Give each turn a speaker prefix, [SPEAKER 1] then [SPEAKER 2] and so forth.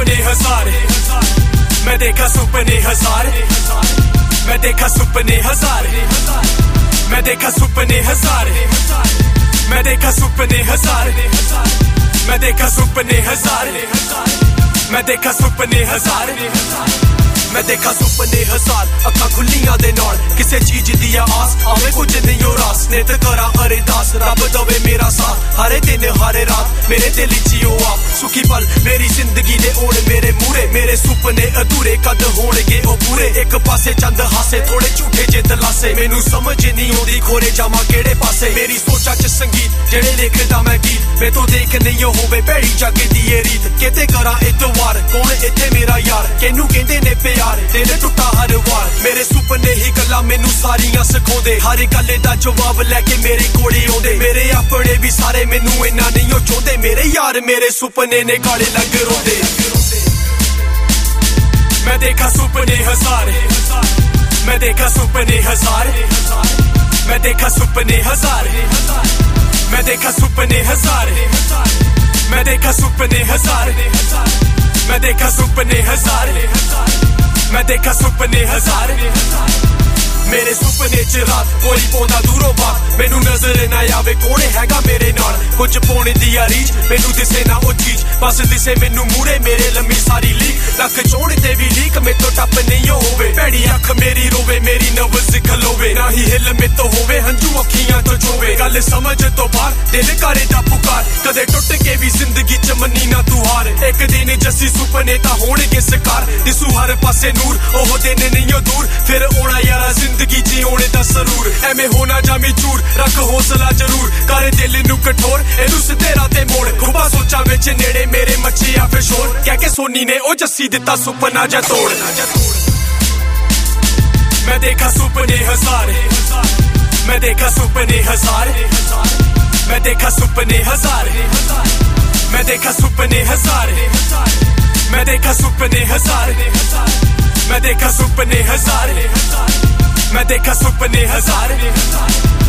[SPEAKER 1] सुपने हजारे, मैं देखा सुपने हजारे, मैं देखा सुपने हजारे, मैं देखा सुपने हजारे, मैं देखा सुपने हजारे, मैं देखा सुपने हजारे, मैं देखा सुपने हजारे, मैं देखा सुपने हजार अखा खुलियां दे नाल किसे चीज दी आस आवे कुछ नहीं हो रास नित करा अरदास रब दवे मेरा साथ हरे दिन हरे रात मेरे दिल जियो आप सुखी पल मेरी जिंदगी दे ओण मेरे मूरे मेरे सुपने अधूरे कद होणगे ओ पूरे एक पासे चंद हासे थोड़े झूठे जे दलासे मेनू समझ नहीं आउंदी खोरे जावां केड़े पासे मेरी सोचा च संगीत जेड़े लिखदा मैं गीत मैं तो देख नहीं होवे भैड़ी जागे दी ए रीत केते करा इतवार कौन इत्थे मेरा यार केनू कहंदे ने दिल टुटा हर वार मेरे सुपने ही गल्लां मैनू सारियां सिखाउंदे हर गल्ले दा जवाब लेके मेरे कोले आउंदे मेरे अपने भी सारे मैनू इन्ना नहीं ओ चाहुंदे मेरे यार मेरे सुपने ने गाले लग रोंदे मैं देखा सुपने हजारे, मैं देखा सुपने हजारे, मैं देखा सुपने हजारे, मैं देखा सुपने हजारे, मैं देखा सुपने हजारे, मैं देखा सुपने हजारे, मैं देखा सुपने हजारे मेरे सुपने च रात कोई पौंदा दूरों बात मैनू नजर ना आवे कौन हैगा मेरे नाल कुछ पौने दी रीच मैनू दिसे ना ओ चीज बस दिसे मैनू मूरे मेरे लम्मी सारी लीक लख चोण ते भी लीक में तो टप नहीं होवे भैड़ी अख मेरी रोवे मेरी नब्ज खलोवे ना ही हिल में तो होवे हंजू अखियां तो जोवे गल समझ तो बाहर दिल करे दा पुकार कदे टुट के भी जिंदगी च मन्नी ना तू हार एक दिन जसी सुपने ता होणगे साकार दिसू हर पासे नूर ओह दिन नहीं ओ दूर फिर ओना यारा जिंदगी जीने दा सरूर एवें होना जामी चूर रख हौसला जरूर कर दिल नू कठोर एनू सिधेरा ते मोड़ खुबा सोचा विच नेड़े मेरे मचिया फिर शोर कह के सोनी ने ओ जस्सी दिता सुपना जा तोड़ मैं देखा सुपने हजारे, मैं देखा सुपने हजारे, मैं देखा सुपने हजारे, मैं देखा सुपने हजारे, मैं देखा सुपने हजारे, मैं देखा सुपने हजारे, मैं देखा सुपने हजारे